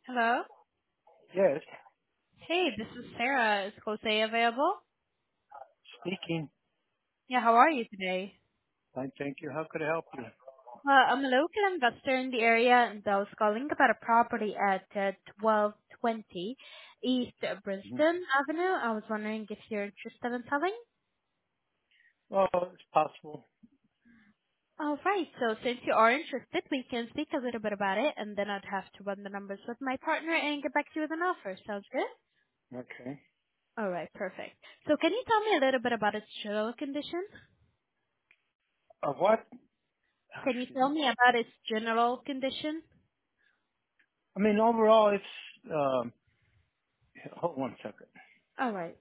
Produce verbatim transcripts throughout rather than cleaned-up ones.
Hello. Yes, Hey, this is Sarah. Is Jose available? speaking. Yeah, how are you today? Fine, thank you. How could I help you? Well, I'm a local investor in the area, and I was calling about a property at uh, twelve twenty East Mhm. Brisbane Avenue. I was wondering if you're interested in selling. Well, it's possible. All right. So since you are interested, we can speak a little bit about it, and then I'd have to run the numbers with my partner and get back to you with an offer. Sounds good? Okay. All right. Perfect. So can you tell me a little bit about its general condition? Uh, what? Oh, Can you excuse tell me. me about its general condition? I mean, overall, it's, um, hold one second. All right.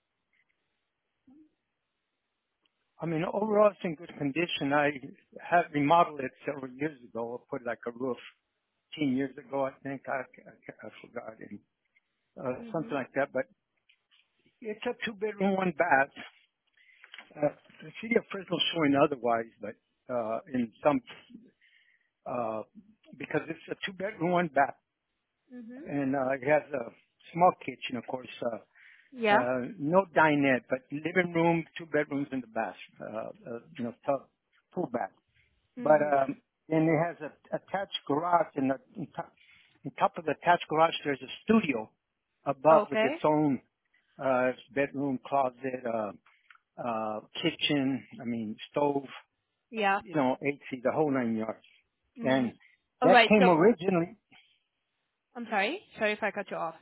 I mean, overall, it's in good condition. I had remodeled it several years ago. I put like a roof ten years ago, I think. I, I, I forgot. And, uh, something Mhm. like that. But it's a two bedroom, one bath. Uh, the city of Fresno showing otherwise, but, uh, in some, uh, because it's a two bedroom, one bath. Mhm. And uh, it has a small kitchen, of course. Uh, Yeah. uh, no dinette, but living room, two bedrooms in the bath. Uh, uh, you know, tub, full bath. But Mhm. um, then it has a attached garage, and the, on top on top of the attached garage, there's a studio above with its Okay. own uh, bedroom, closet, uh, uh, kitchen. I mean, stove. Yeah. You know, A C, the whole nine yards. And Mhm. All that right. came So originally. I'm sorry. Sorry if I cut you off.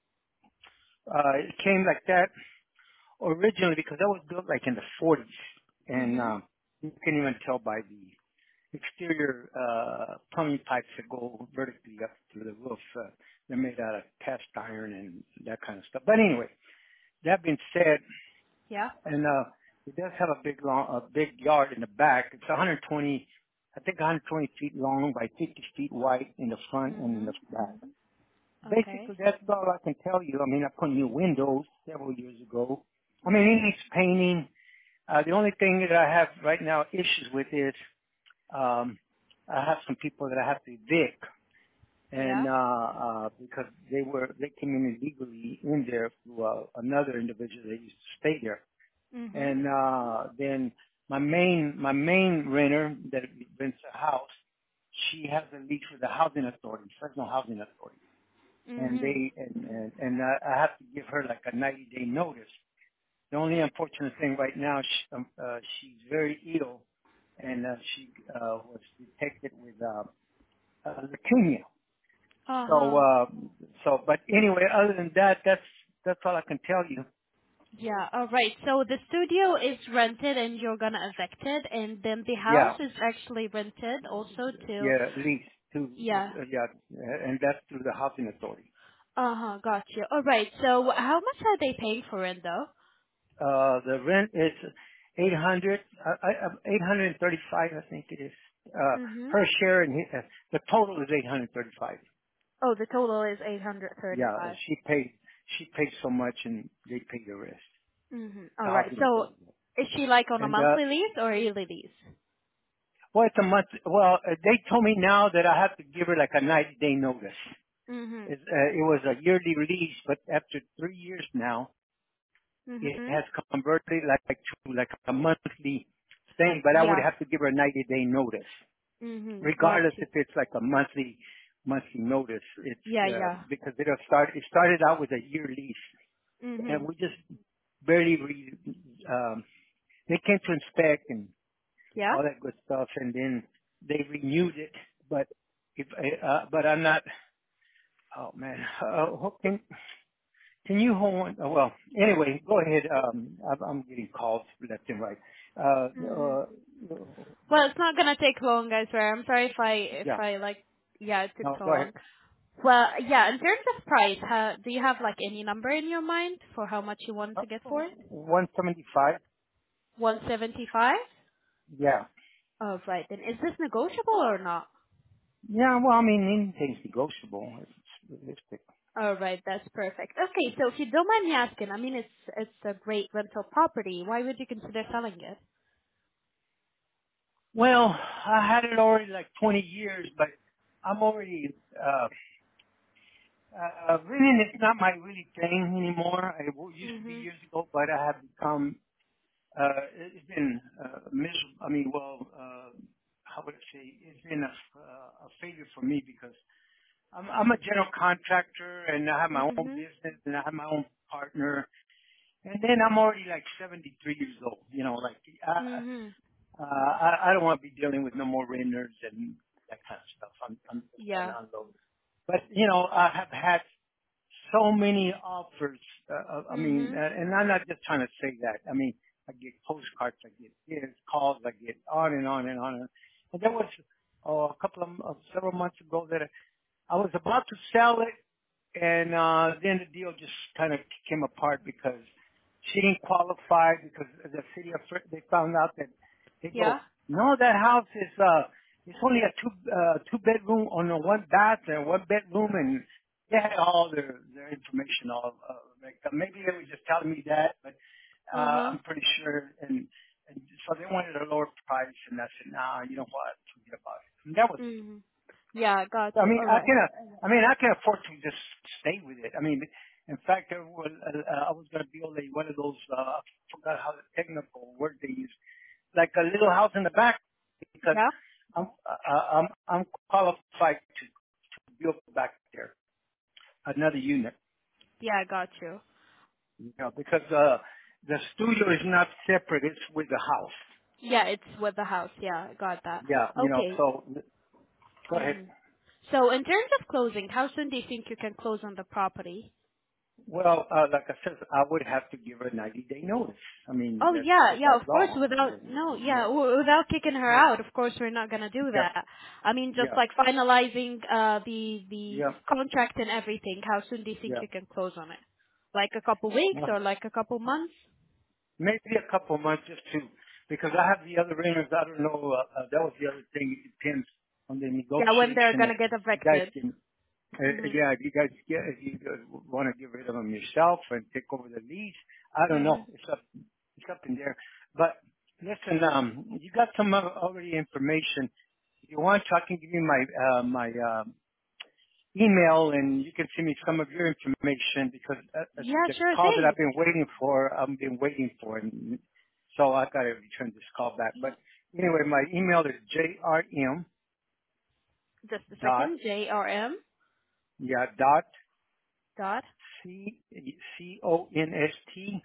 Uh, it came like that originally because that was built like in the forties, and Mhm. um, you can even tell by the exterior uh, plumbing pipes that go vertically up to the roof. Uh, they're made out of cast iron and that kind of stuff. But anyway, that being said, Yeah. and uh, it does have a big long, a big yard in the back. It's one hundred twenty, I think one hundred twenty feet long by fifty feet wide in the front and in the Mhm. back. Okay. Basically, that's all I can tell you. I mean, I put new windows several years ago. I mean, it Mhm. needs painting. Uh, the only thing that I have right now issues with is um, I have some people that I have to evict, and Yeah. uh, uh, because they were they came in illegally in there through uh, another individual that used to stay there, Mhm. and uh, then my main my main renter that rents a house, she has a lease with the housing authority, Fresno Housing Authority, and Mhm. they and and, and uh, I have to give her like a ninety day notice. The only unfortunate thing right now, she, um, uh, she's very ill, and uh, she uh, was detected with uh, uh, leukemia. Uh So, huh. uh, so, but anyway, other than that, that's that's all I can tell you. Yeah. All right. So the studio is rented, and you're gonna evict it, and then the Yeah, house is actually rented also to. yeah, at least two, Yeah. uh, yeah, and that's through the housing authority. Uh huh. Gotcha. All right. So how much are they paying for it though? Uh, the rent is eight hundred, uh, uh, eight hundred and thirty-five, I think it is. Uh, Mhm. her share and his, uh, the total is eight hundred thirty-five. Oh, the total is eight hundred Yeah, thirty-five. she paid, she paid so much and they pay the rest. Mhm. The All right. housing So authority. is she like on a And, uh, monthly lease or a yearly lease? well, it's a month, well, uh, they told me now that I have to give her like a ninety day notice. Mhm. It, uh, it was a yearly release, but after three years now, it Mhm. has converted like to like a monthly thing, but I would Yeah. have to give her a ninety day notice. Mhm. Got Regardless you. if it's like a monthly, monthly notice, it's, Yeah. uh, Yeah. because it start, it started out with a year lease and Mhm. we just barely re, um, they came to inspect and Yeah. all that good stuff, and then they renewed it. But if uh, but I'm not. Oh man, uh, ho- can can you hold on? Oh, well, anyway, go ahead. Um, I'm, I'm getting calls left and right. Uh, Mhm. uh, Well, it's not gonna take long, guys. Swear. I'm sorry if I if yeah. I like. Yeah, it took No, so go ahead. long. Well, yeah. In terms of price, how, do you have like any number in your mind for how much you want Uh, to get for it? one seventy-five. One seventy-five. Yeah. Oh, right. Then is this negotiable or not? Yeah. Well, I mean, anything's negotiable. It's realistic. All right, that's perfect. Okay, so if you don't mind me asking, I mean, it's it's a great rental property. Why would you consider selling it? Well, I had it already like twenty years, but I'm already. Uh, uh, reading is not my really thing anymore. It w- used to be Mhm. years ago, but I have become, uh, it's been, uh, miserable. I mean, well, uh, how would I say, it's been a, uh, a failure for me because I'm, I'm a general contractor and I have my own Mhm. business and I have my own partner. And then I'm already like seventy-three years old, you know, like, I, Mhm. uh, I, I don't want to be dealing with no more renters and that kind of stuff. I'm, I'm just trying Yeah. to unload. But, you know, I have had so many offers. Uh, uh, I mean, uh, Mhm. and I'm not just trying to say that. I mean, I get postcards, I get this, calls, I get on and on and on. And there was uh, a couple of, of several months ago that I was about to sell it, and uh, then the deal just kind of came apart because she didn't qualify because the city of Fre- they found out that they Yeah. go, no, that house is uh, it's only a two uh, two bedroom on a one bath and one bedroom, and they had all their their information all uh, like uh, maybe they were just telling me that, but Uh uh, huh. I'm pretty sure, and and so they wanted a lower price, and I said, nah, you know what, forget about it. And that was it. Mhm. Yeah, got I you. mean, All I right. can, I mean, I can afford to just stay with it. I mean, in fact, I was, uh, I was going to build a one of those. Uh, I forgot how the technical word they use, like a little house in the back, because Yeah. I'm, uh, I'm, I'm qualified to build back there another unit. Yeah, got you. You know, because uh, the studio is not separate; it's with the house. Yeah, it's with the house. Yeah, got that. Yeah, you know. Okay. So go ahead. Mhm. So in terms of closing, how soon do you think you can close on the property? Well, uh, like I said, I would have to give her a ninety day notice. I mean, Oh that's yeah, just yeah, by of course. law. Without Yeah, no, yeah, yeah, w- without kicking her yeah, out, of course we're not gonna do yeah, that. I mean, just yeah, like finalizing uh the the yeah, contract and everything. How soon do you think yeah. you can close on it? Like a couple weeks Well, or like a couple months? maybe a couple of months just to, because I have the other renters. I don't know. Uh, uh, that was the other thing. It depends on the Yeah, when they're negotiation. If gonna get you guys evicted. can, uh, Mhm. yeah, if you guys get, if you want to get rid of them yourself and take over the lease, I don't know. Mhm. It's up, it's up in there. But listen, um, you got some other already information. If you want to, I can give you my uh, my uh, email, and you can send me some of your information because uh, uh, Yeah, the sure call that thing. I've been waiting for, I've been waiting for, and so I got to return this call back. But anyway, my email is jrm Just a dot second. J R M yeah dot dot c c o n s t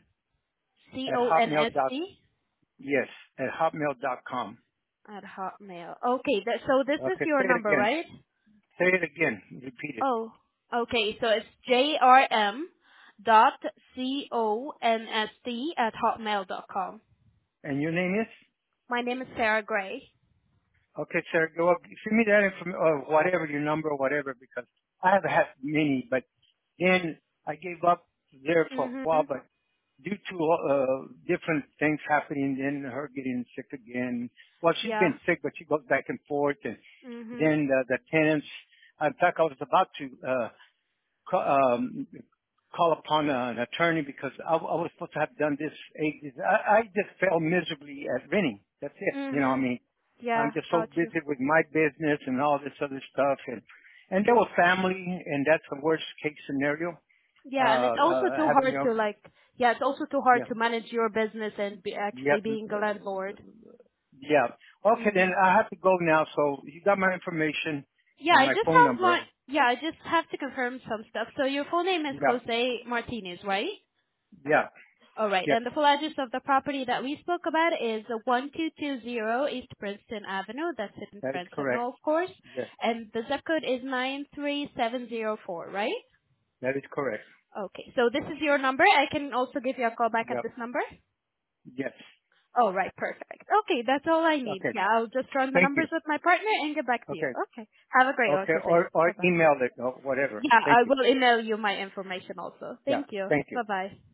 C at O N hotmail S dot T yes at hotmail dot com. at Hotmail. Okay, that, so this is Okay, your say it number, again. right? Say it again. Repeat it. Oh, okay. So it's J R M dot C O N S T at hotmail dot com. And your name is? My name is Sarah Gray. Okay, sir. Go up. Send me that information or whatever your number or whatever because I have had many, but then I gave up there for a while. Mhm. But due to uh, different things happening, then her getting sick again. Well, she's Yeah. been sick, but she goes back and forth, and Mhm. then the, the tenants. In fact, I was about to. Uh, ca- um, call upon an attorney because I, I was supposed to have done this ages. I, I just fell miserably at renting. That's it. You know, I Mhm. mean, I'm Yeah, just so got you. busy with my business and all this other stuff, and and there was family, and that's the worst case scenario. Uh, Yeah, and it's also uh, too having hard your to like. Yeah, it's also too hard yeah, to manage your business and be yeah, actually being a landlord. yeah. Okay, then Mhm. I have to go now. So you got my information Yeah, and I my just phone have my. number. Yeah, I just have to confirm some stuff. So your full name is Yeah, Jose Martinez, right? yeah, All right. yes, And the full address of the property that we spoke about is one two two zero East Princeton Avenue. That's in that is correct. Fresno, of course. Yes, And the zip code is nine three seven zero four, right? that is correct. Okay. So this is your number. I can also give you a call back at Yep. this number. Yes. All right. Perfect. Okay. That's all I need. Okay. Yeah. I'll just run the Thank you. numbers with my partner and get back to you. Okay. Okay. Have a great one, Okay. Jose. Or or Bye-bye. email it or whatever. Yeah. Thank I you. will email you my information also. Yeah. Thank you. Thank you. Bye-bye.